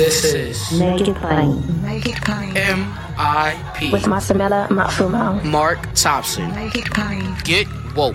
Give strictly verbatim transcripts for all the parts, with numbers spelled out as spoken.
This is Make It Plain. Make It Plain. M I P With Masamela Matfumo. Mark Thompson. Make It Plain. Get woke.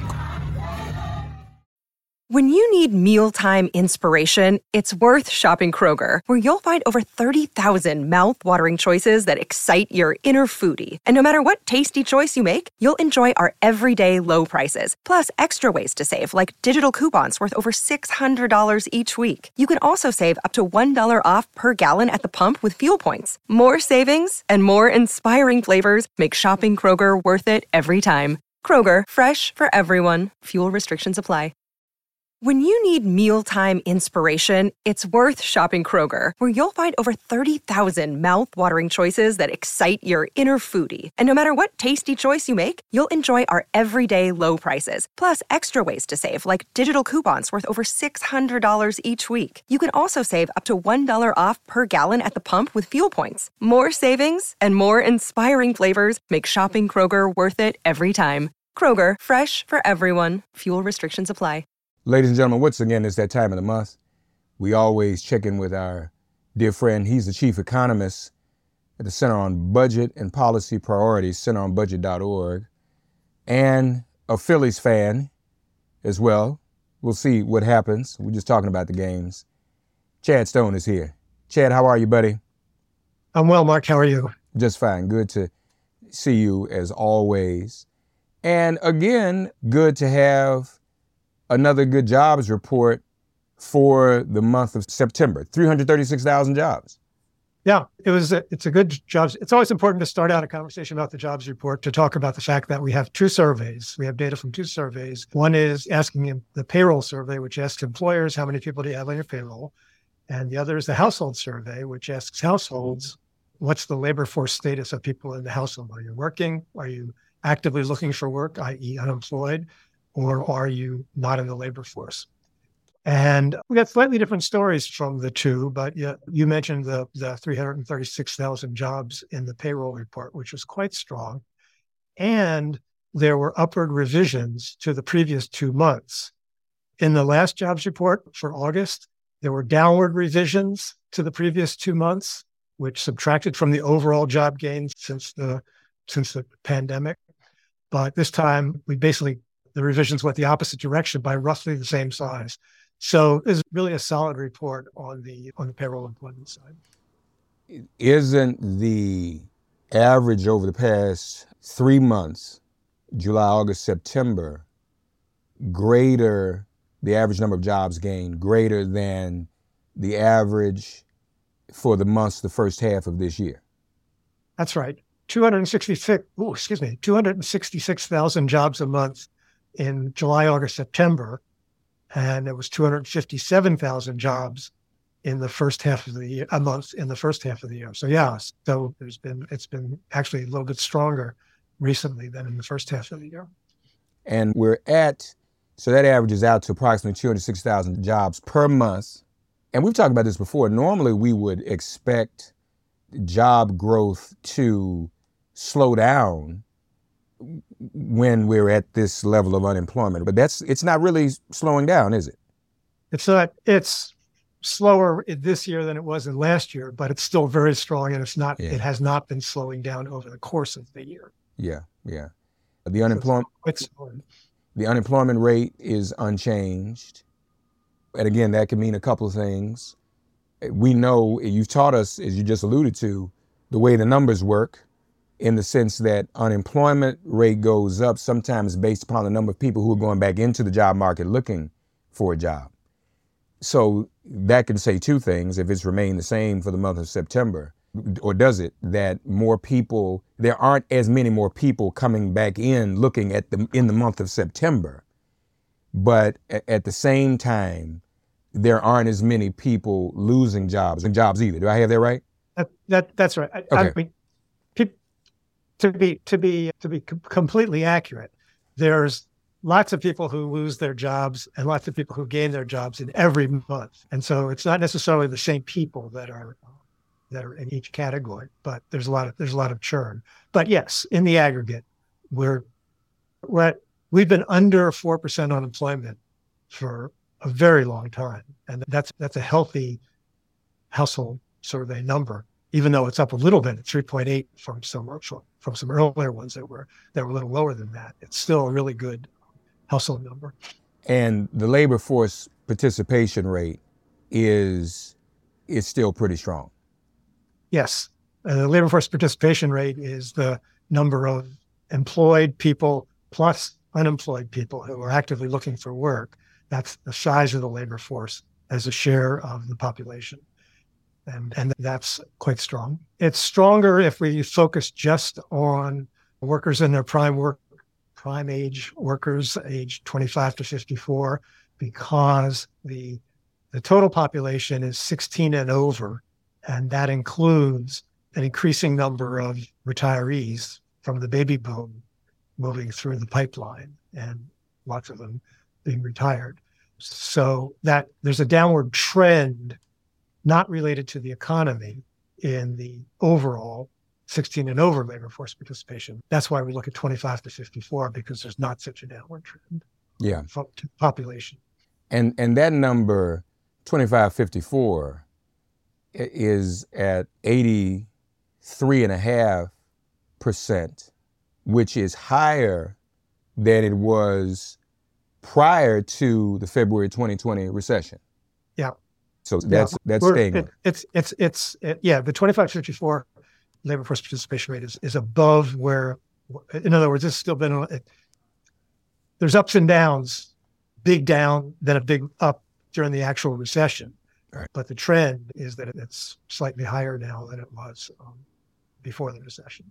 When you need mealtime inspiration, it's worth shopping Kroger, where you'll find over thirty thousand mouth-watering choices that excite your inner foodie. And no matter what tasty choice you make, you'll enjoy our everyday low prices, plus extra ways to save, like digital coupons worth over six hundred dollars each week. You can also save up to one dollar off per gallon at the pump with fuel points. More savings and more inspiring flavors make shopping Kroger worth it every time. Kroger, fresh for everyone. Fuel restrictions apply. When you need mealtime inspiration, it's worth shopping Kroger, where you'll find over thirty thousand mouth-watering choices that excite your inner foodie. And no matter what tasty choice you make, you'll enjoy our everyday low prices, plus extra ways to save, like digital coupons worth over six hundred dollars each week. You can also save up to one dollar off per gallon at the pump with fuel points. More savings and more inspiring flavors make shopping Kroger worth it every time. Kroger, fresh for everyone. Fuel restrictions apply. Ladies and gentlemen, once again, it's that time of the month. We always check in with our dear friend. He's the chief economist at the Center on Budget and Policy Priorities, center on budget dot org, and a Phillies fan as well. We'll see what happens. We're just talking about the games. Chad Stone is here. Chad, how are you, buddy? I'm well, Mark. How are you? Just fine. Good to see you as always. And again, good to have another good jobs report for the month of September, three hundred thirty-six thousand jobs. Yeah, it was. A, it's a good jobs. It's always important to start out a conversation about the jobs report to talk about the fact that we have two surveys. We have data from two surveys. One is asking the payroll survey, which asks employers, how many people do you have on your payroll? And the other is the household survey, which asks households, what's the labor force status of people in the household? Are you working? Are you actively looking for work, that is unemployed? Or are you not in the labor force? And we got slightly different stories from the two, but yeah, you mentioned the, the three hundred thirty-six thousand jobs in the payroll report, which was quite strong. And there were upward revisions to the previous two months. In the last jobs report for August, there were downward revisions to the previous two months, which subtracted from the overall job gains since the, since the pandemic. But this time, we basically the revisions went the opposite direction by roughly the same size. So it's really a solid report on the on the payroll employment side. Isn't the average over the past three months, July, August, September, greater, the average number of jobs gained, greater than the average for the months, the first half of this year? That's right. two hundred sixty-six, oh, excuse me, two hundred sixty-six thousand jobs a month in July, August, September, and it was two hundred fifty-seven thousand jobs in the first half of the year, a month in the first half of the year. So yeah, so there's been, it's been actually a little bit stronger recently than in the first half of the year. And we're at, so that averages out to approximately two hundred sixty thousand jobs per month. And we've talked about this before. Normally we would expect job growth to slow down when we're at this level of unemployment, but that's it's not really slowing down, is it? It's not. It's slower this year than it was in last year, but it's still very strong, and it's not. Yeah. It has not been slowing down over the course of the year. Yeah, yeah. The unemployment. So it's it's, the unemployment rate is unchanged, and again, that can mean a couple of things. We know you've taught us, as you just alluded to, the way the numbers work, in the sense that unemployment rate goes up sometimes based upon the number of people who are going back into the job market looking for a job. So that can say two things. If it's remained the same for the month of September, or does it, that more people, there aren't as many more people coming back in looking at the in the month of September, but at the same time, there aren't as many people losing jobs and jobs either. Do I have that right? That, that that's right. I, okay. I mean, To be to be to be com- completely accurate, there's lots of people who lose their jobs and lots of people who gain their jobs in every month, and so it's not necessarily the same people that are that are in each category. But there's a lot of there's a lot of churn. But yes, in the aggregate, we're we're at, we've been under four percent unemployment for a very long time, and that's that's a healthy household survey number, even though it's up a little bit at three point eight from some from some earlier ones that were that were a little lower than that. It's still a really good household number. And the labor force participation rate is is still pretty strong. Yes. Uh, the labor force participation rate is the number of employed people plus unemployed people who are actively looking for work. That's the size of the labor force as a share of the population. And, and that's quite strong. It's stronger if we focus just on workers in their prime work, prime age workers, age twenty-five to fifty-four, because the the total population is sixteen and over, and that includes an increasing number of retirees from the baby boom moving through the pipeline, and lots of them being retired. So that there's a downward trend not related to the economy in the overall sixteen and over labor force participation. That's why we look at twenty-five to fifty-four, because there's not such a downward trend. Yeah. To population. And and that number, twenty-five fifty-four, is at eighty-three and a half percent, which is higher than it was prior to the February twenty twenty recession. Yeah. So that's yeah. that's We're, staying. It, it's it's it's it, yeah. The twenty-five fifty-four labor force participation rate is is above where. In other words, it's still been. It, there's ups and downs, big down, then a big up during the actual recession. Right. But the trend is that it's slightly higher now than it was um, before the recession.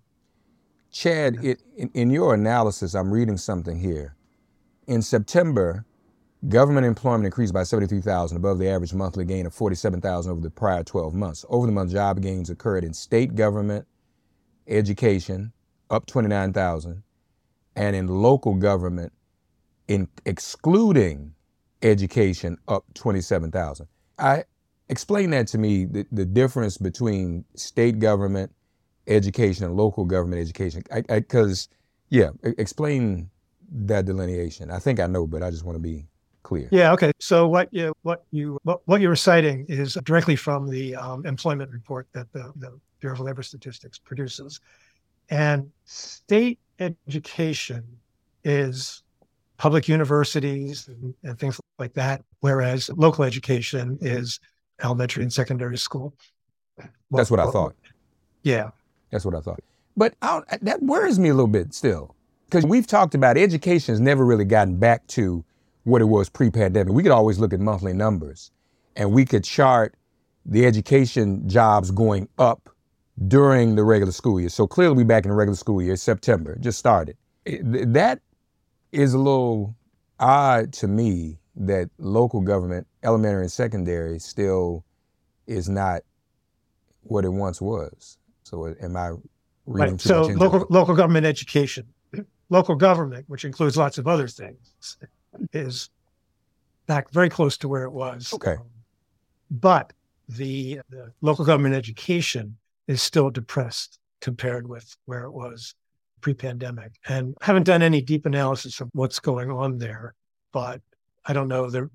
Chad, it, in, in your analysis, I'm reading something here. In September, government employment increased by seventy-three thousand, above the average monthly gain of forty-seven thousand over the prior twelve months. Over the month, job gains occurred in state government, education, up twenty-nine thousand, and in local government, in excluding education, up twenty-seven thousand. I explain that to me, the, the difference between state government education and local government education. Because, yeah, explain that delineation. I think I know, but I just want to be clear. Yeah. Okay. So what you what you what, what you're reciting is directly from the um, employment report that the, the Bureau of Labor Statistics produces, and state education is public universities and, and things like that, whereas local education is elementary and secondary school. That's well, what I well, thought. Yeah. That's what I thought. But I don't, that worries me a little bit still, because we've talked about education has never really gotten back to what it was pre-pandemic. We could always look at monthly numbers, and we could chart the education jobs going up during the regular school year. So clearly we're back in the regular school year, September, just started. It, that is a little odd to me that local government, elementary and secondary, still is not what it once was. So am I reading Right. too So much into local it? local government education, local government, which includes lots of other things, is back very close to where it was. Okay. Um, but the, the local government education is still depressed compared with where it was pre-pandemic. And I haven't done any deep analysis of what's going on there, but I don't know. The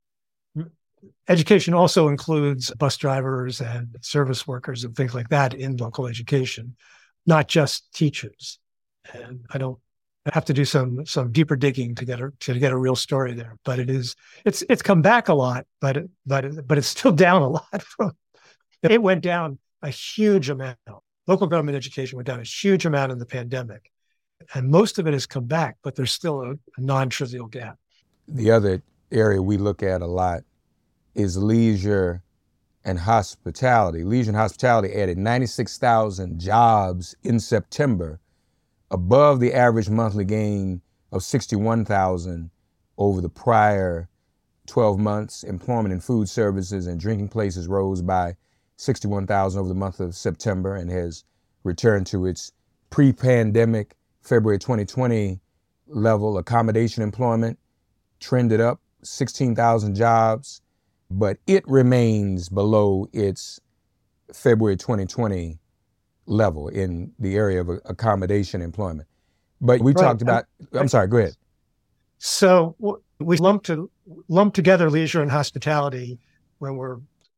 education also includes bus drivers and service workers and things like that in local education, not just teachers. And I don't I have to do some some deeper digging to get a to get a real story there. But it is it's it's come back a lot, but it, but it, but it's still down a lot from. It went down a huge amount. Local government education went down a huge amount in the pandemic, and most of it has come back, but there's still a, a non-trivial gap. The other area we look at a lot is leisure and hospitality. Leisure and hospitality added ninety-six thousand jobs in September, above the average monthly gain of sixty-one thousand over the prior twelve months. Employment in food services and drinking places rose by sixty-one thousand over the month of September and has returned to its pre-pandemic February twenty twenty level. Accommodation employment trended up sixteen thousand jobs, but it remains below its February twenty twenty level in the area of accommodation employment. But we Right. talked about, I'm sorry, go ahead. So we lump to lump together leisure and hospitality when we're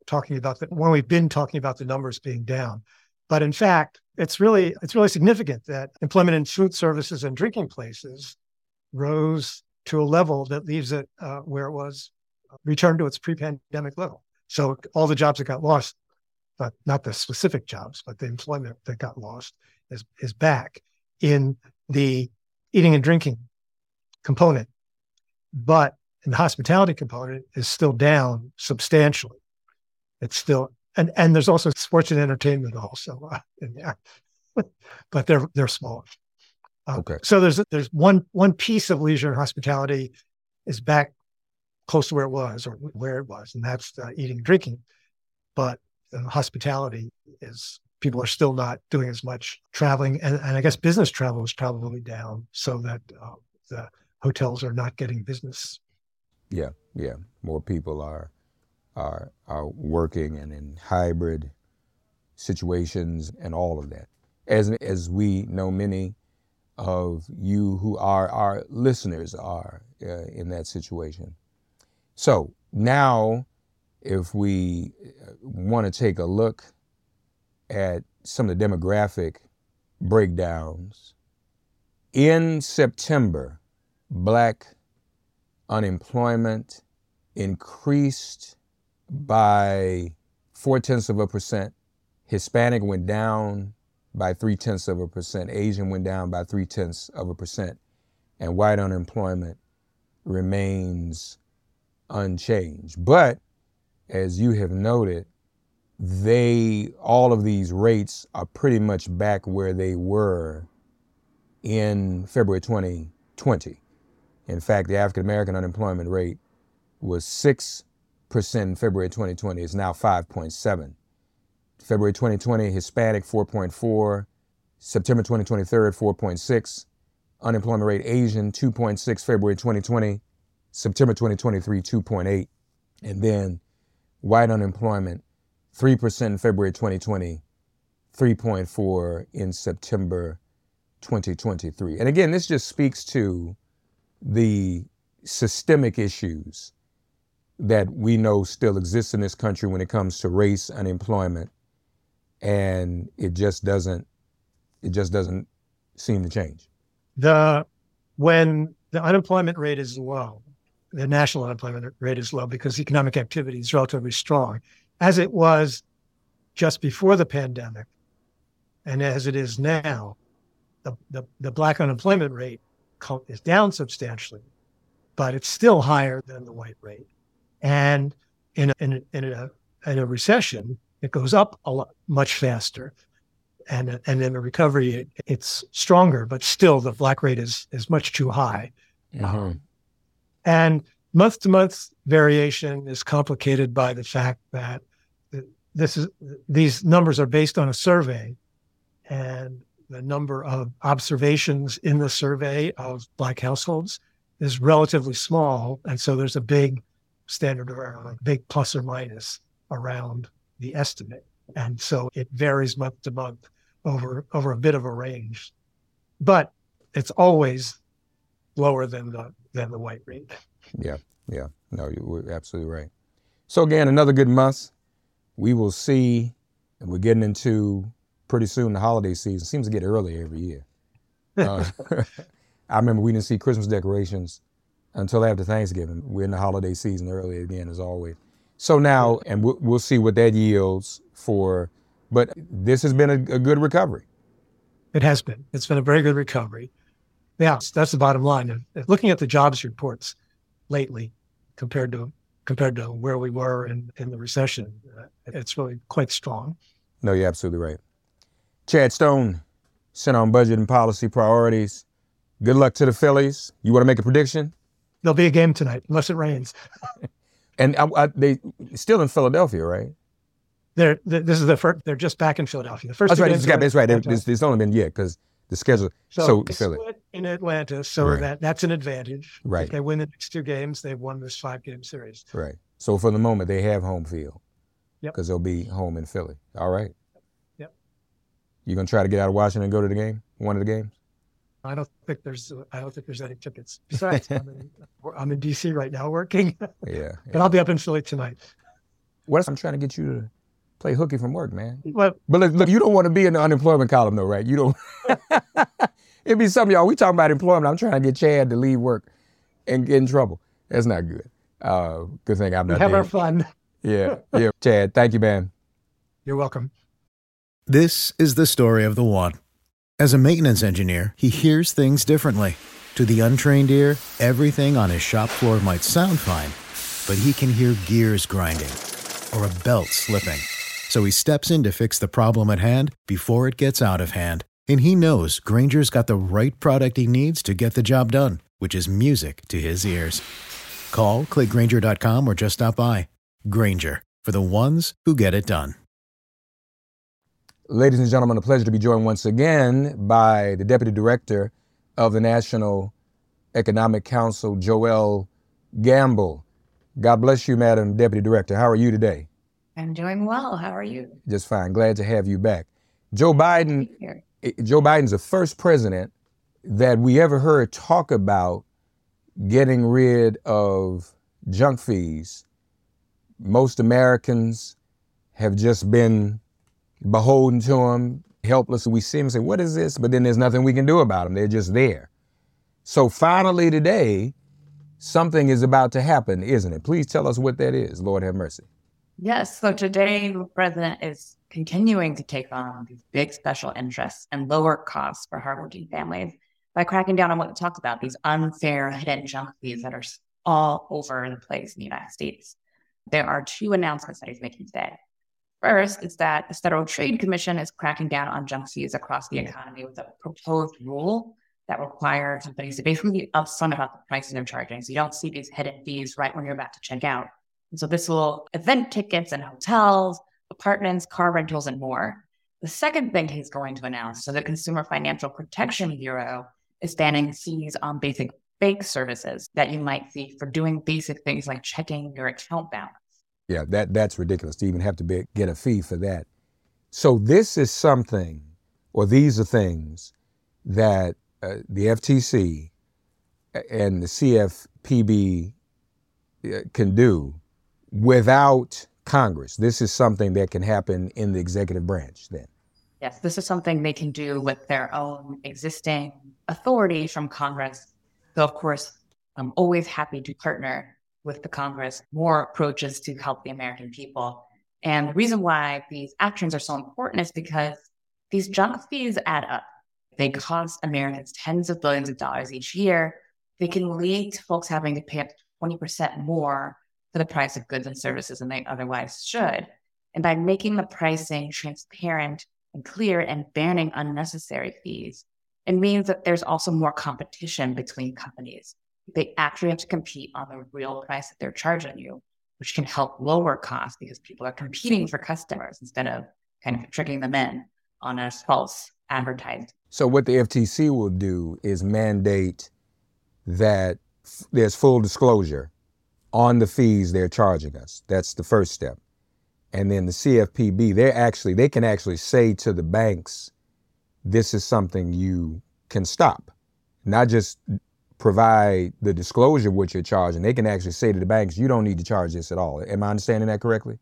talking about the, when we've been talking about the numbers being down. But in fact, it's really it's really significant that employment in food services and drinking places rose to a level that leaves it uh, where it was returned to its pre-pandemic level. So all the jobs that got lost, but not the specific jobs, but the employment that got lost is is back in the eating and drinking component. But in the hospitality component is still down substantially. It's still, and, and there's also sports and entertainment also uh, in there, but they're they're smaller. Uh, Okay. So there's there's one one piece of leisure and hospitality is back close to where it was or where it was, and that's uh, eating and drinking. But uh, hospitality is, people are still not doing as much traveling, and, and I guess business travel is probably down, so that uh, the hotels are not getting business. Yeah, yeah. More people are are are working and in hybrid situations and all of that. As as we know, many of you who are our listeners are uh, in that situation. So now, if we want to take a look at some of the demographic breakdowns, in September, Black unemployment increased by four tenths of a percent. Hispanic went down by three tenths of a percent. Asian went down by three tenths of a percent. And white unemployment remains unchanged. But as you have noted, they, all of these rates are pretty much back where they were in February twenty twenty. In fact, the African American unemployment rate was six percent in February twenty twenty. It's now five point seven. February twenty twenty, Hispanic four point four. September twenty twenty-three, four point six. Unemployment rate Asian two point six February twenty twenty. September twenty twenty-three, two point eight. And then white unemployment three percent in February twenty twenty, three point four in September twenty twenty-three. And again, this just speaks to the systemic issues that we know still exist in this country when it comes to race, unemployment, and it just doesn't, it just doesn't seem to change. The when the unemployment rate is low, the national unemployment rate is low because economic activity is relatively strong, as it was just before the pandemic, and as it is now, the the, the Black unemployment rate is down substantially, but it's still higher than the white rate. And in a, in a, in a, in a recession, it goes up a lot, much faster. And, and in a recovery, it, it's stronger, but still the Black rate is, is much too high. Mm-hmm. Um, and month to month variation is complicated by the fact that this is, these numbers are based on a survey, and the number of observations in the survey of Black households is relatively small. And so there's a big standard error, like big plus or minus around the estimate. And so it varies month to month over, over a bit of a range, but it's always lower than the, than the white rate. Yeah, yeah, no, you're absolutely right. So again, another good month. We will see, and we're getting into pretty soon the holiday season. Seems to get earlier every year. Uh, I remember we didn't see Christmas decorations until after Thanksgiving. We're in the holiday season early again, as always. So now, and we'll, we'll see what that yields for, but this has been a, a good recovery. It has been. It's been a very good recovery. Yeah, that's the bottom line. Looking at the jobs reports lately compared to compared to where we were in, in the recession, uh, it's really quite strong. No, you're absolutely right. Chad Stone, Center on Budget and Policy Priorities. Good luck to the Phillies. You want to make a prediction? There'll be a game tonight, unless it rains. And I, I, they still in Philadelphia, right? They're, this is the first, they're just back in Philadelphia. The first That's two right. games That's, are that's right. in It's, it's only been, yeah, because the schedule. So, So, they Philly. split in Atlanta, so Right. that, that's an advantage. Right. If they win the next two games, they've won this five-game series. Right. So for the moment, they have home field. Yep. Because they'll be home in Philly. All right. Yep. You gonna try to get out of Washington and go to the game? One of the games? I don't think there's I don't think there's any tickets. Besides, I'm, in, I'm in D C right now working, Yeah. but I'll be up in Philly tonight. What else I'm trying to get you to play hooky from work, man. Well, But look, look, you don't want to be in the unemployment column though, right? You don't. It'd be some of y'all, we talking about employment. I'm trying to get Chad to leave work and get in trouble. That's not good. Uh, good thing I'm we not have there. our fun. Yeah, yeah. Chad, thank you, man. You're welcome. This is the story of the one. As a maintenance engineer, he hears things differently. To the untrained ear, everything on his shop floor might sound fine, but he can hear gears grinding or a belt slipping. So he steps in to fix the problem at hand before it gets out of hand. And he knows Grainger's got the right product he needs to get the job done, which is music to his ears. Call, click Grainger dot com, or just stop by. Grainger, for the ones who get it done. Ladies and gentlemen, a pleasure to be joined once again by the Deputy Director of the National Economic Council, Joelle Gamble. God bless you, Madam Deputy Director. How are you today? I'm doing well. How are you? Just fine. Glad to have you back. Joe Biden, Here. Joe Biden's the first president that we ever heard talk about getting rid of junk fees. Most Americans have just been beholden to them, helpless. We see them and say, what is this? But then there's nothing we can do about them. They're just there. So finally today, something is about to happen, isn't it? Please tell us what that is. Lord have mercy. Yes. So today, the president is continuing to take on these big special interests and lower costs for hardworking families by cracking down on what we talked about, these unfair hidden junk fees that are all over the place in the United States. There are two announcements that he's making today. First is that the Federal Trade Commission is cracking down on junk fees across the economy with a proposed rule that requires companies to basically be upfront about the prices they're charging. So you don't see these hidden fees right when you're about to check out. And so this will event tickets and hotels, apartments, car rentals, and more. The second thing he's going to announce, so the Consumer Financial Protection Bureau is banning fees on basic bank services that you might see for doing basic things like checking your account balance. Yeah, that that's ridiculous to even have to be, get a fee for that. So this is something, or these are things that uh, the F T C and the C F P B uh, can do without Congress. This is something that can happen in the executive branch then. Yes, this is something they can do with their own existing authority from Congress. So, of course, I'm always happy to partner with the Congress, more approaches to help the American people. And the reason why these actions are so important is because these junk fees add up. They cost Americans tens of billions of dollars each year. They can lead to folks having to pay up to twenty percent more for the price of goods and services than they otherwise should. And by making the pricing transparent and clear and banning unnecessary fees, it means that there's also more competition between companies. They actually have to compete on the real price that they're charging you, which can help lower costs because people are competing for customers instead of kind of tricking them in on a false advertising. So what the F T C will do is mandate that f- there's full disclosure on the fees they're charging us. That's the first step. And then the C F P B, they're actually, they can actually say to the banks, this is something you can stop, not just provide the disclosure of what you're charging. They can actually say to the banks, you don't need to charge this at all. Am I understanding that correctly?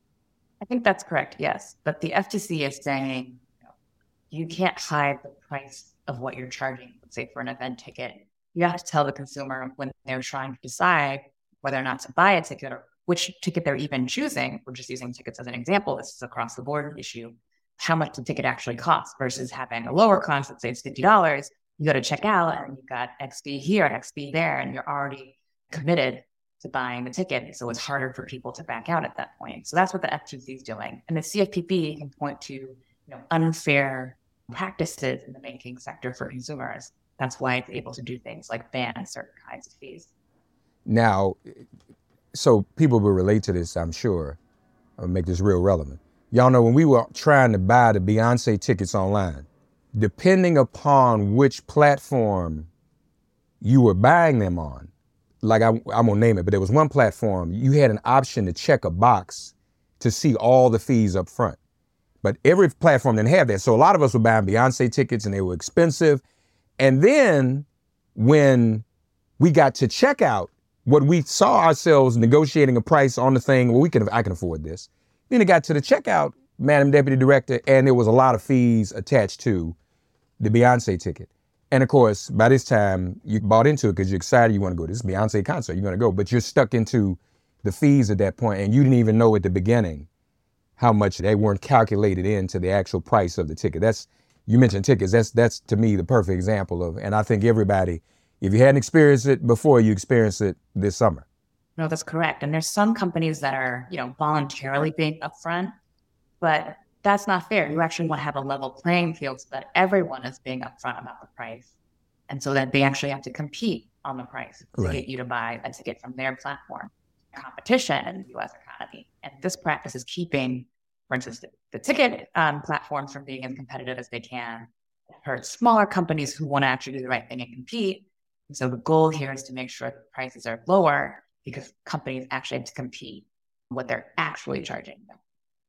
I think that's correct, yes. But the F T C is saying, you know, you can't hide the price of what you're charging, let's say for an event ticket. You have to tell the consumer when they're trying to decide whether or not to buy a ticket or which ticket they're even choosing. We're just using tickets as an example. This is across the board issue. How much the ticket actually costs versus having a lower cost, let's say it's fifty dollars. You go to check out and you've got X fee here, X fee there, and you're already committed to buying the ticket. So it's harder for people to back out at that point. So that's what the F T C is doing. And the C F P B can point to, you know, unfair practices in the banking sector for consumers. That's why it's able to do things like ban certain kinds of fees. Now, so people will relate to this, I'm sure. I'll make this real relevant. Y'all know when we were trying to buy the Beyonce tickets online, depending upon which platform you were buying them on, like I, I'm gonna name it, but there was one platform, you had an option to check a box to see all the fees up front. But every platform didn't have that. So a lot of us were buying Beyonce tickets and they were expensive. And then when we got to checkout, what we saw ourselves negotiating a price on the thing, well, we can, I can afford this. Then it got to the checkout, Madam Deputy Director, and there was a lot of fees attached to the Beyonce ticket. And of course, by this time, you bought into it because you're excited, you want to go to this Beyonce concert, you're going to go, but you're stuck into the fees at that point, and you didn't even know at the beginning how much they weren't calculated into the actual price of the ticket. That's, you mentioned tickets, that's, that's to me the perfect example of, and I think everybody, if you hadn't experienced it before, you experienced it this summer. No, that's correct. And there's some companies that are, you know, voluntarily being upfront, but that's not fair. You actually want to have a level playing field so that everyone is being upfront about the price. And so that they actually have to compete on the price to Right. get you to buy a ticket from their platform. Competition in the U S economy. And this practice is keeping, for instance, the, the ticket um, platforms from being as competitive as they can. It hurts smaller companies who want to actually do the right thing and compete. And so the goal here is to make sure that prices are lower because companies actually have to compete what they're actually charging them.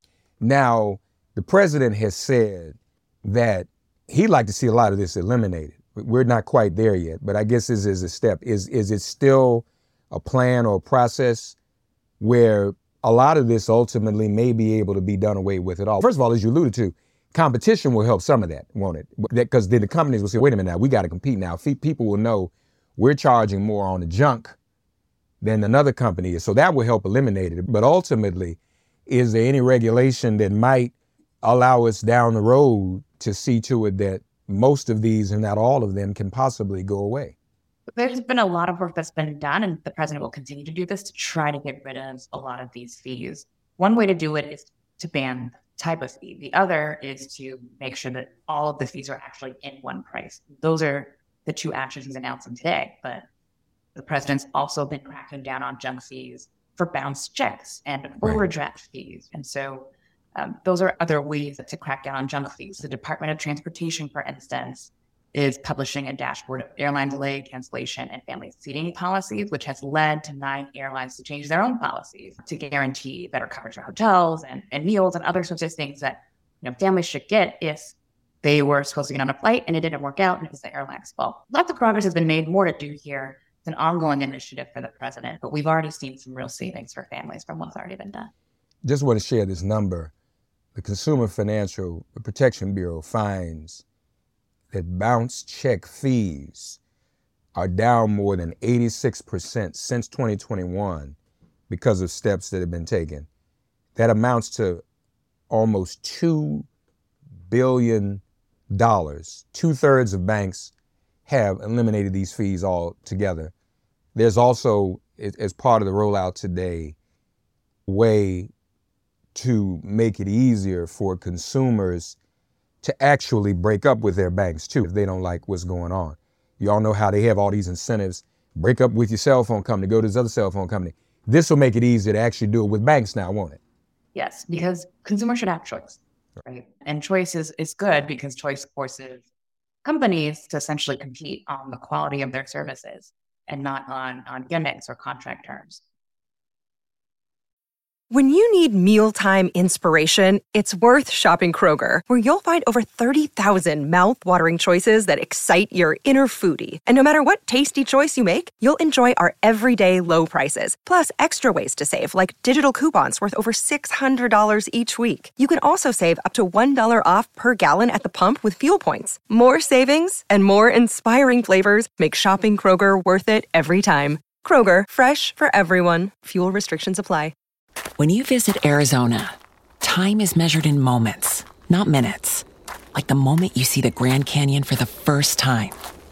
Now, the president has said that he'd like to see a lot of this eliminated. We're not quite there yet, but I guess this is a step. Is, is it still a plan or a process where a lot of this ultimately may be able to be done away with it all? First of all, as you alluded to, competition will help some of that, won't it? Because then the companies will say, wait a minute now, we got to compete now. People will know we're charging more on the junk than another company is. So that will help eliminate it. But ultimately, is there any regulation that might allow us down the road to see to it that most of these, and not all of them, can possibly go away? There's been a lot of work that's been done, and the president will continue to do this to try to get rid of a lot of these fees. One way to do it is to ban the type of fee. The other is to make sure that all of the fees are actually in one price. Those are the two actions he's announcing today. But the president's also been cracking down on junk fees for bounced checks and overdraft fees. And so um, those are other ways to crack down on junk fees. The Department of Transportation, for instance, is publishing a dashboard of airline delay, cancellation, and family seating policies, which has led to nine airlines to change their own policies to guarantee better coverage for hotels and, and meals and other sorts of things that, you know, families should get if they were supposed to get on a flight and it didn't work out and it was the airline's fault. Lots of progress has been made, more to do here. It's an ongoing initiative for the president, but we've already seen some real savings for families from what's already been done. Just want to share this number. The Consumer Financial Protection Bureau finds that bounce check fees are down more than eighty-six percent since twenty twenty-one because of steps that have been taken. That amounts to almost two billion dollars. Two-thirds of banks have eliminated these fees altogether. There's also, as part of the rollout today, a way to make it easier for consumers to actually break up with their banks too if they don't like what's going on. You all know how they have all these incentives. Break up with your cell phone company, go to this other cell phone company. This will make it easier to actually do it with banks now, won't it? Yes, because consumers should have choice, right? And choice is, is good because choice forces companies to essentially compete on the quality of their services and not on, on gimmicks or contract terms. When you need mealtime inspiration, it's worth shopping Kroger, where you'll find over thirty thousand mouth-watering choices that excite your inner foodie. And no matter what tasty choice you make, you'll enjoy our everyday low prices, plus extra ways to save, like digital coupons worth over six hundred dollars each week. You can also save up to one dollar off per gallon at the pump with fuel points. More savings and more inspiring flavors make shopping Kroger worth it every time. Kroger, fresh for everyone. Fuel restrictions apply. When you visit Arizona, time is measured in moments, not minutes. Like the moment you see the Grand Canyon for the first time.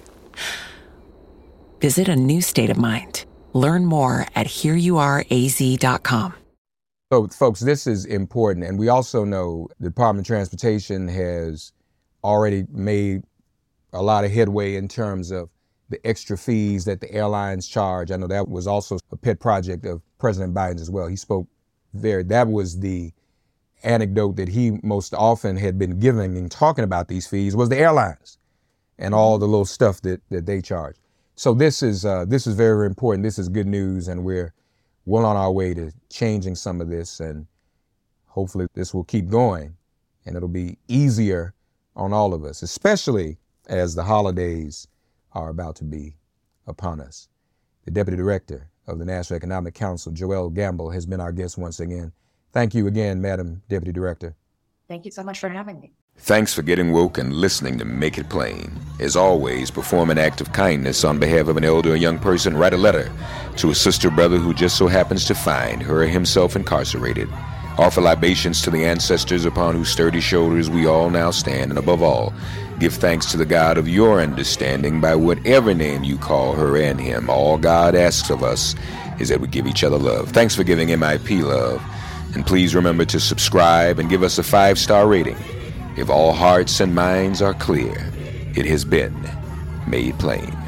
Visit a new state of mind. Learn more at here you are a z dot com. So, folks, this is important. And we also know the Department of Transportation has already made a lot of headway in terms of the extra fees that the airlines charge. I know that was also a pet project of President Biden's as well. He spoke there. That was the anecdote that he most often had been giving and talking about these fees was the airlines and all the little stuff that, that they charge. So this is uh, this is very, very important. This is good news, and we're well on our way to changing some of this, and hopefully this will keep going, and it'll be easier on all of us, especially as the holidays are about to be upon us. The Deputy Director of the National Economic Council, Joelle Gamble, has been our guest once again. Thank you again, Madam Deputy Director. Thank you so much for having me. Thanks for getting woke and listening to Make It Plain. As always, perform an act of kindness on behalf of an elder or young person. Write a letter to a sister or brother who just so happens to find her or himself incarcerated. Offer libations to the ancestors upon whose sturdy shoulders we all now stand. And above all, give thanks to the God of your understanding by whatever name you call her and him. All God asks of us is that we give each other love. Thanks for giving M I P love. And please remember to subscribe and give us a five-star rating. If all hearts and minds are clear, it has been made plain.